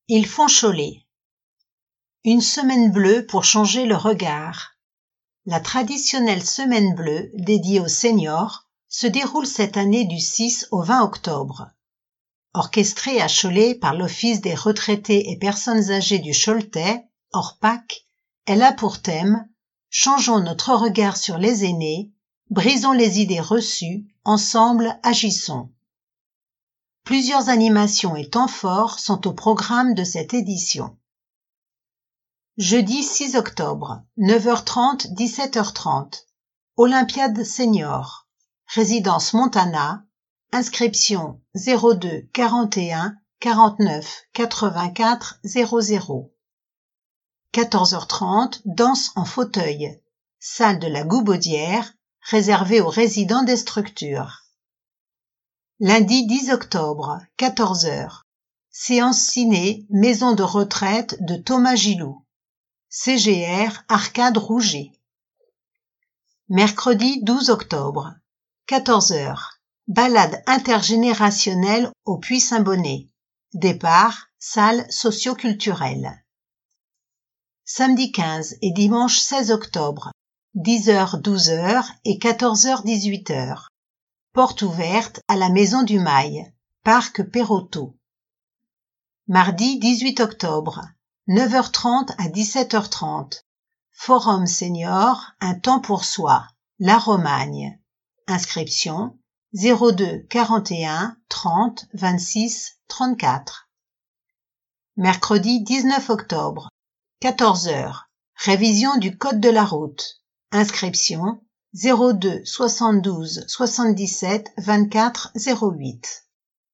Ils font Cholet. Une semaine bleue pour changer le regard. La traditionnelle semaine bleue, dédiée aux seniors, se déroule cette année du 6 au 20 octobre. Orchestrée à Cholet par l'Office des retraités et personnes âgées du Choletais, ORPAC, elle a pour thème « Changeons notre regard sur les aînés, brisons les idées reçues, ensemble agissons ». Plusieurs animations et temps forts sont au programme de cette édition. Jeudi 6 octobre, 9h30, 17h30, Olympiade Senior, résidence Montana, inscription 02 41 49 84 00. 14h30, danse en fauteuil, salle de la Goubaudière, réservée aux résidents des structures. Lundi 10 octobre, 14h, séance ciné, maison de retraite de Thomas Gilou, CGR Arcade Rouget. Mercredi 12 octobre, 14h, balade intergénérationnelle au Puy-Saint-Bonnet, départ, salle socio-culturelle. Samedi 15 et dimanche 16 octobre, 10h-12h et 14h-18h. Porte ouverte à la Maison du Mail, Parc Perroteau. Mardi 18 octobre, 9h30 à 17h30. Forum Senior, un temps pour soi, La Romagne. Inscription 02 41 30 26 34. Mercredi 19 octobre, 14h. Révision du Code de la route. Inscription 02 72 77 24 08.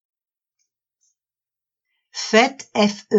Fête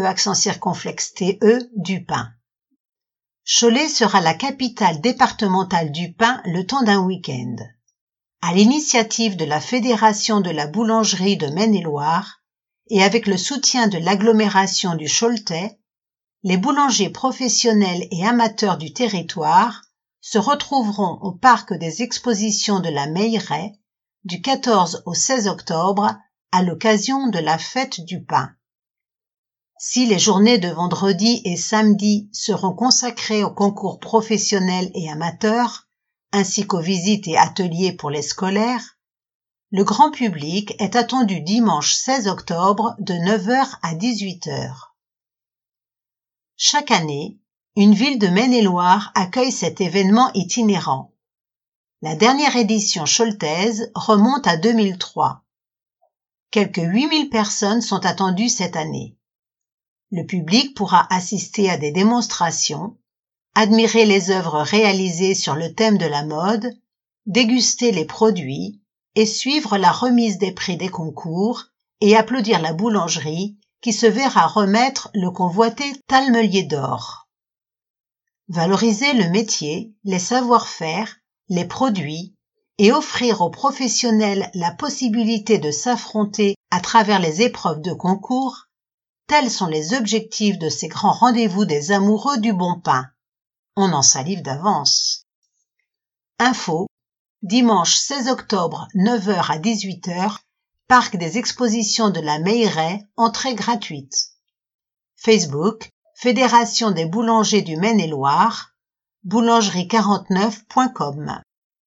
FE du pain. Cholet sera la capitale départementale du pain le temps d'un week-end. À l'initiative de la Fédération de la boulangerie de Maine-et-Loire et avec le soutien de l'agglomération du Choletais, les boulangers professionnels et amateurs du territoire se retrouveront au parc des expositions de la Meilleraie du 14 au 16 octobre à l'occasion de la fête du pain. Si les journées de vendredi et samedi seront consacrées aux concours professionnels et amateurs, ainsi qu'aux visites et ateliers pour les scolaires, le grand public est attendu dimanche 16 octobre de 9h à 18h. Chaque année, une ville de Maine-et-Loire accueille cet événement itinérant. La dernière édition choletaise remonte à 2003. Quelques 8000 personnes sont attendues cette année. Le public pourra assister à des démonstrations, admirer les œuvres réalisées sur le thème de la mode, déguster les produits et suivre la remise des prix des concours et applaudir la boulangerie qui se verra remettre le convoité talmelier d'or. Valoriser le métier, les savoir-faire, les produits et offrir aux professionnels la possibilité de s'affronter à travers les épreuves de concours, tels sont les objectifs de ces grands rendez-vous des amoureux du bon pain. On en salive d'avance. Info, dimanche 16 octobre, 9h à 18h, Parc des expositions de la Meilleraie, entrée gratuite. Facebook, Fédération des boulangers du Maine-et-Loire, boulangerie49.com.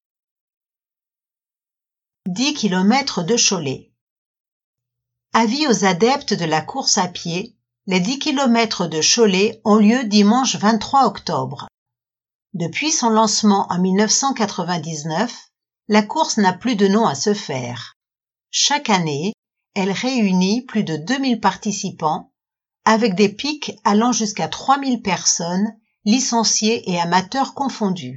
10 km de Cholet. Avis aux adeptes de la course à pied, les 10 km de Cholet ont lieu dimanche 23 octobre. Depuis son lancement en 1999, la course n'a plus de nom à se faire. Chaque année, elle réunit plus de 2000 participants, avec des pics allant jusqu'à 3000 personnes, licenciés et amateurs confondus.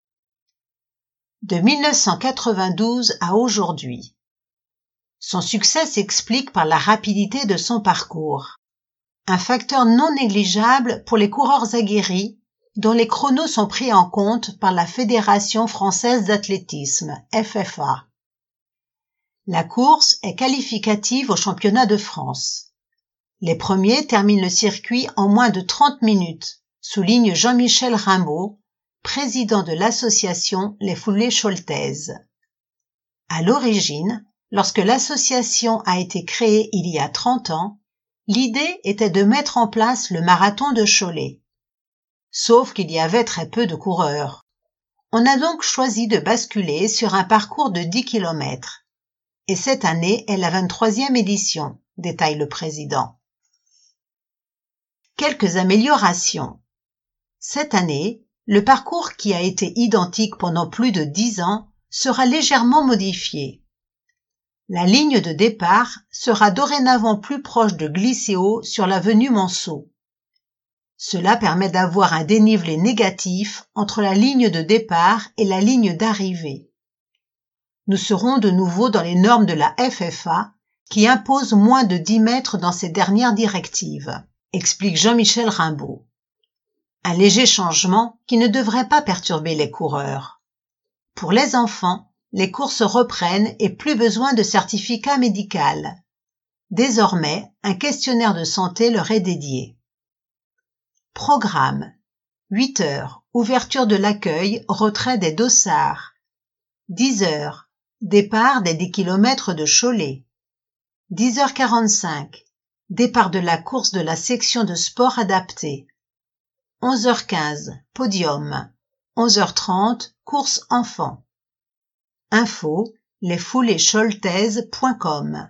De 1992 à aujourd'hui. Son succès s'explique par la rapidité de son parcours. Un facteur non négligeable pour les coureurs aguerris, dont les chronos sont pris en compte par la Fédération française d'athlétisme, FFA. La course est qualificative au championnat de France. Les premiers terminent le circuit en moins de 30 minutes, souligne Jean-Michel Rimbaud, président de l'association Les Foulées Choletaises. À l'origine, lorsque l'association a été créée il y a 30 ans, L'idée était de mettre en place le marathon de Cholet. Sauf qu'il y avait très peu de coureurs. On a donc choisi de basculer sur un parcours de 10 km. Et cette année est la 23e édition, détaille le président. Quelques améliorations. Cette année, le parcours qui a été identique pendant plus de 10 ans sera légèrement modifié. La ligne de départ sera dorénavant plus proche de Glicéo sur l'avenue Monceau. Cela permet d'avoir un dénivelé négatif entre la ligne de départ et la ligne d'arrivée. Nous serons de nouveau dans les normes de la FFA qui imposent moins de 10 mètres dans ses dernières directives, explique Jean-Michel Rimbaud. Un léger changement qui ne devrait pas perturber les coureurs. Pour les enfants, les courses reprennent et plus besoin de certificat médical. Désormais, un questionnaire de santé leur est dédié. Programme. 8 heures, ouverture de l'accueil, retrait des dossards. 10 heures, départ des 10 km de Cholet. 10h45, départ de la course de la section de sport adaptée. 11h15, podium. 11h30, course enfant. Info, lesfoulescholtaises.com.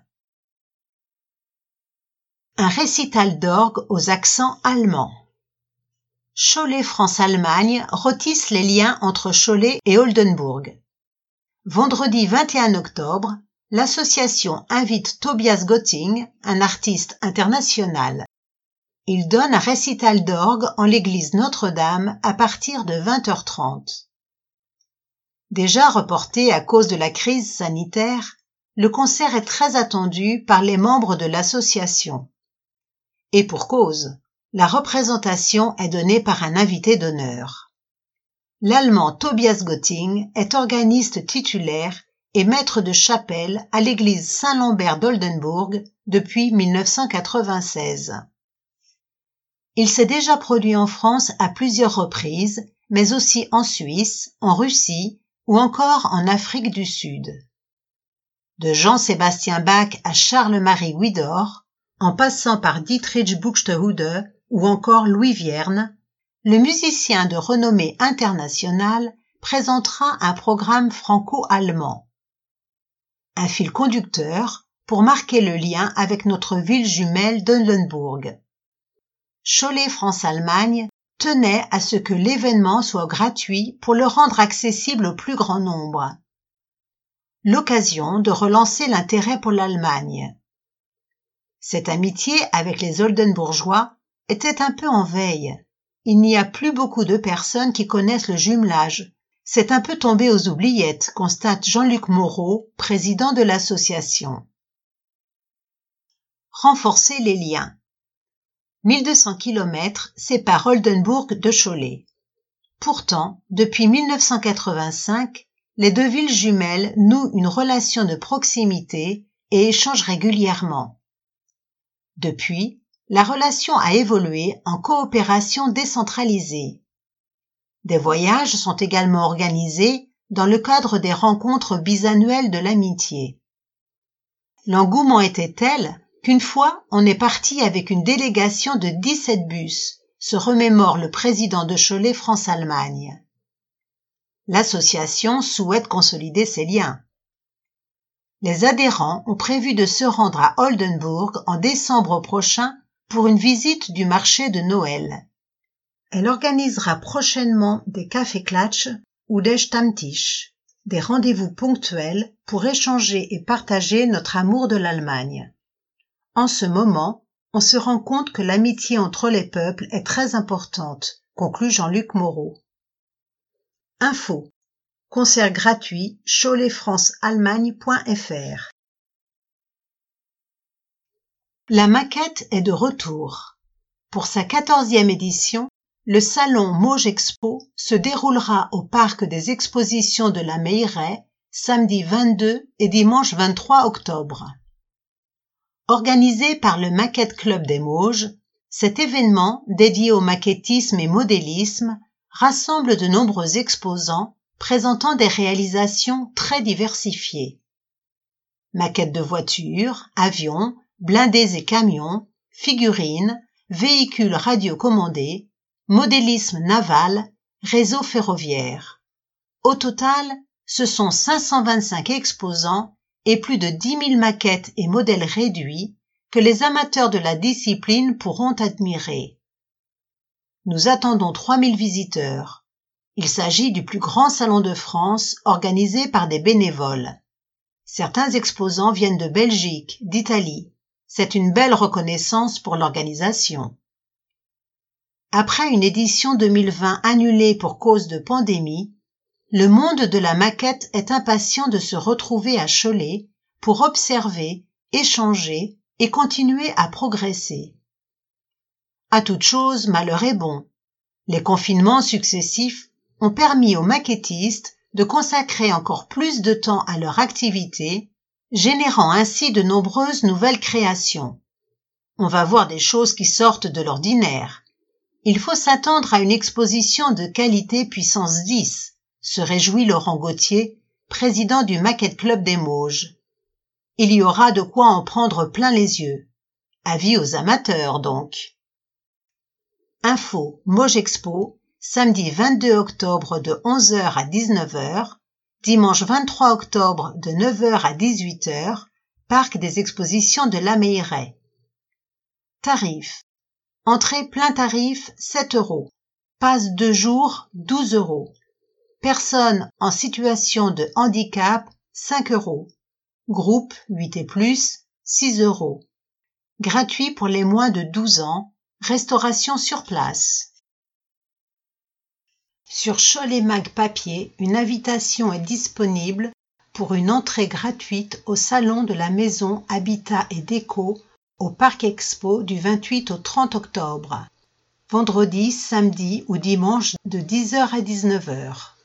Un récital d'orgue aux accents allemands. Cholet France-Allemagne retisse les liens entre Cholet et Oldenburg. Vendredi 21 octobre, l'association invite Tobias Gotting, un artiste international. Il donne un récital d'orgue en l'église Notre-Dame à partir de 20h30. Déjà reporté à cause de la crise sanitaire, le concert est très attendu par les membres de l'association. Et pour cause, la représentation est donnée par un invité d'honneur. L'Allemand Tobias Gotting est organiste titulaire et maître de chapelle à l'église Saint-Lambert d'Oldenburg depuis 1996. Il s'est déjà produit en France à plusieurs reprises, mais aussi en Suisse, en Russie ou encore en Afrique du Sud. De Jean-Sébastien Bach à Charles-Marie Widor, en passant par Dietrich Buxtehude ou encore Louis Vierne, le musicien de renommée internationale présentera un programme franco-allemand. Un fil conducteur pour marquer le lien avec notre ville jumelle d'Oldenburg. Cholet France-Allemagne tenait à ce que l'événement soit gratuit pour le rendre accessible au plus grand nombre. L'occasion de relancer l'intérêt pour l'Allemagne. Cette amitié avec les Oldenburgeois était un peu en veille. Il n'y a plus beaucoup de personnes qui connaissent le jumelage. C'est un peu tombé aux oubliettes, constate Jean-Luc Moreau, président de l'association. Renforcer les liens. 1200 km séparent Oldenburg de Cholet. Pourtant, depuis 1985, les deux villes jumelles nouent une relation de proximité et échangent régulièrement. Depuis, la relation a évolué en coopération décentralisée. Des voyages sont également organisés dans le cadre des rencontres bisannuelles de l'amitié. L'engouement était tel qu'une fois, on est parti avec une délégation de 17 bus, se remémore le président de Cholet France-Allemagne. L'association souhaite consolider ses liens. Les adhérents ont prévu de se rendre à Oldenburg en décembre prochain pour une visite du marché de Noël. Elle organisera prochainement des café-klatsch ou des Stammtisch, des rendez-vous ponctuels pour échanger et partager notre amour de l'Allemagne. En ce moment, on se rend compte que l'amitié entre les peuples est très importante, conclut Jean-Luc Moreau. Info. Concert gratuit choletfranceallemagne.fr. La maquette est de retour. Pour sa 14e édition, le salon Mauge Expo se déroulera au parc des expositions de la Meilleray samedi 22 et dimanche 23 octobre. Organisé par le Maquette Club des Mauges, cet événement dédié au maquettisme et modélisme rassemble de nombreux exposants présentant des réalisations très diversifiées. Maquettes de voitures, avions, blindés et camions, figurines, véhicules radiocommandés, modélisme naval, réseau ferroviaire. Au total, ce sont 525 exposants et plus de 10 000 maquettes et modèles réduits que les amateurs de la discipline pourront admirer. Nous attendons 3 000 visiteurs. Il s'agit du plus grand salon de France organisé par des bénévoles. Certains exposants viennent de Belgique, d'Italie. C'est une belle reconnaissance pour l'organisation. Après une édition 2020 annulée pour cause de pandémie, le monde de la maquette est impatient de se retrouver à Cholet pour observer, échanger et continuer à progresser. À toute chose, malheur est bon. Les confinements successifs ont permis aux maquettistes de consacrer encore plus de temps à leur activité, générant ainsi de nombreuses nouvelles créations. On va voir des choses qui sortent de l'ordinaire. Il faut s'attendre à une exposition de qualité puissance 10, se réjouit Laurent Gauthier, président du Maquette Club des Mauges. Il y aura de quoi en prendre plein les yeux. Avis aux amateurs donc. Info Mauges Expo, samedi 22 octobre de 11h à 19h, dimanche 23 octobre de 9h à 18h, Parc des Expositions de La Meilleraie. Tarifs. Entrée plein tarif 7 €. Passe 2 jours 12 €. Personnes en situation de handicap 5 €. Groupe 8 et plus 6 €. Gratuit pour les moins de 12 ans. Restauration sur place. Sur Cholet Mag Papier, une invitation est disponible pour une entrée gratuite au salon de la maison Habitat et Déco au Parc Expo du 28 au 30 octobre. Vendredi, samedi ou dimanche de 10h à 19h.